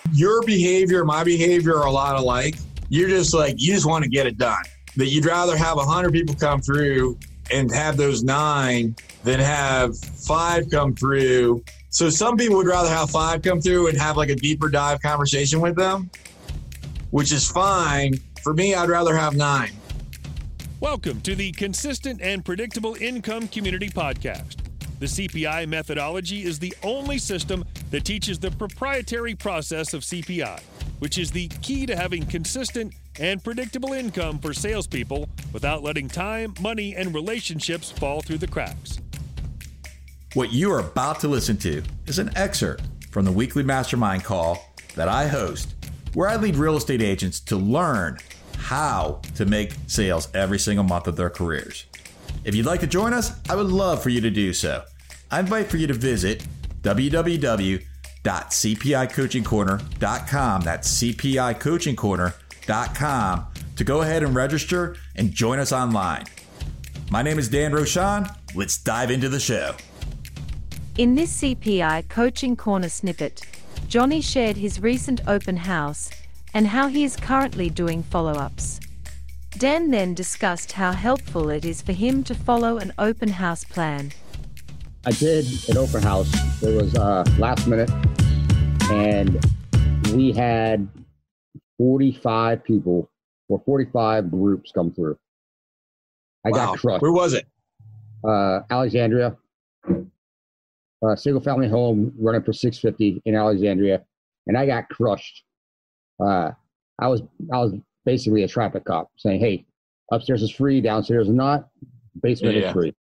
Your behavior, my behavior are a lot alike. You're just like, you just want to get it done. That you'd rather have 100 people come through and have those 9 than have 5 come through. So some people would rather have 5 come through and have like a deeper dive conversation with them, which is fine. For me, I'd rather have 9. Welcome to the Consistent and Predictable Income Community Podcast. The CPI methodology is the only system that teaches the proprietary process of CPI, which is the key to having consistent and predictable income for salespeople without letting time, money, and relationships fall through the cracks. What you are about to listen to is an excerpt from the weekly mastermind call that I host, where I lead real estate agents to learn how to make sales every single month of their careers. If you'd like to join us, I would love for you to do so. I invite for you to visit www.cpicoachingcorner.com. That's cpicoachingcorner.com to go ahead and register and join us online. My name is Dan Rochon. Let's dive into the show. In this CPI Coaching Corner snippet, Johnny shared his recent open house and how he is currently doing follow-ups. Dan then discussed how helpful it is for him to follow an open house plan. I did an open house. It was last minute, and we had 45 people or 45 groups come through. I got crushed. Where was it? Alexandria. Single family home running for $650 in Alexandria, and I got crushed. I was basically a traffic cop saying, "Hey, upstairs is free, downstairs is not, basement is free."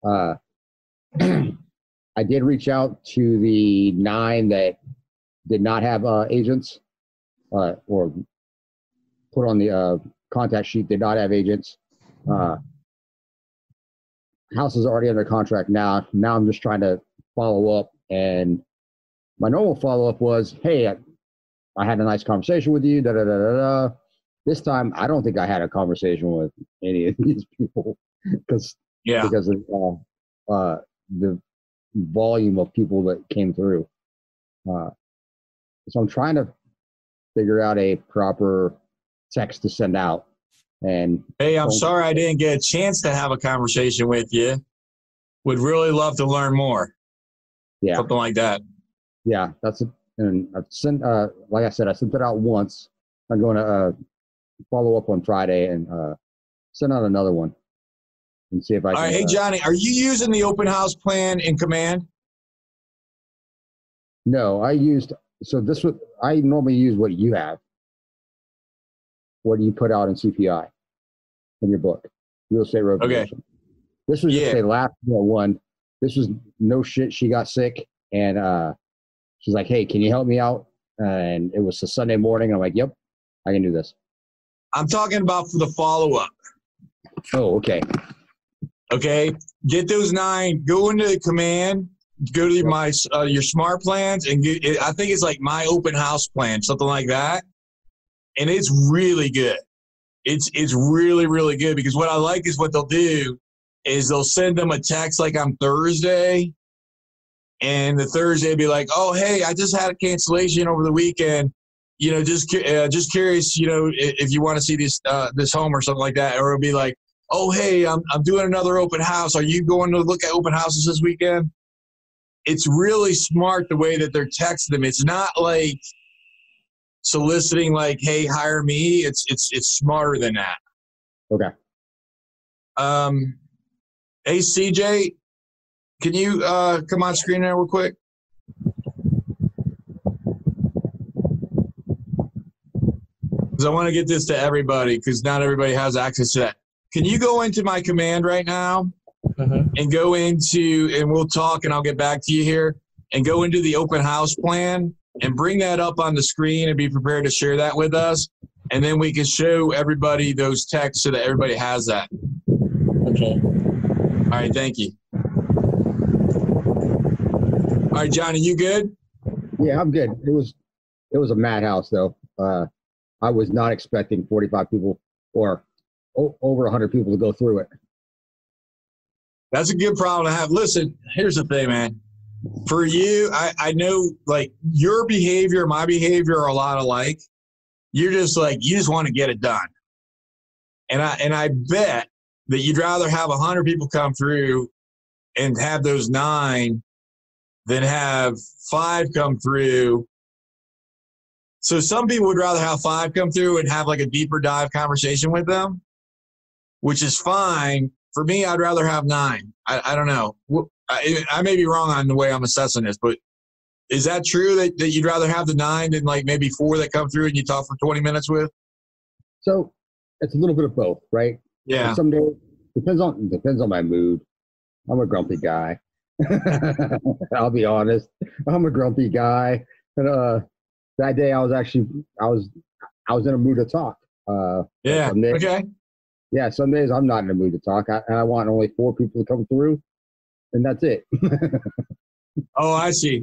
I did reach out to the 9 that did not have agents, or put on the contact sheet did not have agents. House is already under contract now. Now I'm just trying to follow up, and my normal follow up was, "Hey, I had a nice conversation with you." This time, I don't think I had a conversation with any of these people because of the volume of people that came through. So I'm trying to figure out a proper text to send out. And hey, I'm sorry I didn't get a chance to have a conversation with you. Would really love to learn more. Yeah, something like that. Yeah, that's it. And I've sent, like I said, I sent it out once. I'm going to follow up on Friday and send out another one and see if I can. All right, hey Johnny, are you using the open house plan in Command? No, I normally use what you have. What do you put out in CPI in your book? Real estate road condition. Okay. This was just a last one. This was no shit. She got sick and she's like, "Hey, can you help me out?" And it was a Sunday morning. I'm like, "Yep, I can do this." I'm talking about for the follow-up. Oh, okay. Okay, get those 9. Go into the Command. Go to your smart plans, and I think it's like my open house plan, something like that. And it's really good. It's really, really good because what I like is what they'll do is they'll send them a text like on Thursday. And the Thursday be like, "Oh, hey, I just had a cancellation over the weekend. You know, just curious, you know, if you want to see this home or something like that." Or it'll be like, "Oh, hey, I'm doing another open house. Are you going to look at open houses this weekend?" It's really smart the way that they're texting them. It's not like soliciting like, "Hey, hire me." It's smarter than that. Okay. Hey, CJ. Can you come on screen there real quick? Because I want to get this to everybody because not everybody has access to that. Can you go into my Command right now and go into, and we'll talk and I'll get back to you here, and go into the open house plan and bring that up on the screen and be prepared to share that with us. And then we can show everybody those texts so that everybody has that. Okay. All right, thank you. All right, Johnny, you good? Yeah, I'm good. It was a madhouse though. I was not expecting 45 people or over 100 people to go through it. That's a good problem to have. Listen, here's the thing, man. for you, I know like your behavior, my behavior are a lot alike. You're just like, you just want to get it done. And I bet that you'd rather have 100 people come through and have those 9 than have 5 come through. So some people would rather have 5 come through and have like a deeper dive conversation with them, which is fine. For me, I'd rather have 9. I don't know. I may be wrong on the way I'm assessing this, but is that true that you'd rather have the 9 than like maybe 4 that come through and you talk for 20 minutes with? So it's a little bit of both, right? Yeah. Some days depends on my mood. I'm a grumpy guy. I'll be honest. I'm a grumpy guy. And that day I was in a mood to talk. Yeah. Okay. Yeah. Some days I'm not in a mood to talk. I want only 4 people to come through, and that's it. Oh, I see.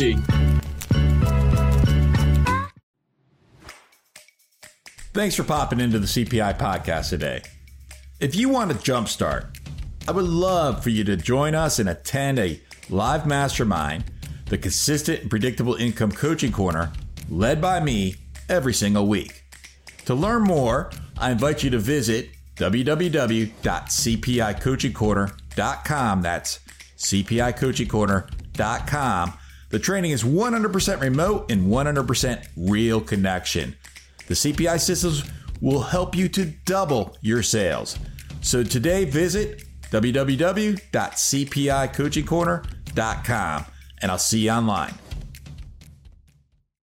Thanks for popping into the CPI podcast today. If you want to jumpstart, I would love for you to join us and attend a live mastermind, the Consistent and Predictable Income Coaching Corner, led by me every single week. To learn more, I invite you to visit www.cpicoachingcorner.com. That's cpicoachingcorner.com. The training is 100% remote and 100% real connection. The CPI systems will help you to double your sales. So today, visit www.cpicoachingcorner.com, and I'll see you online.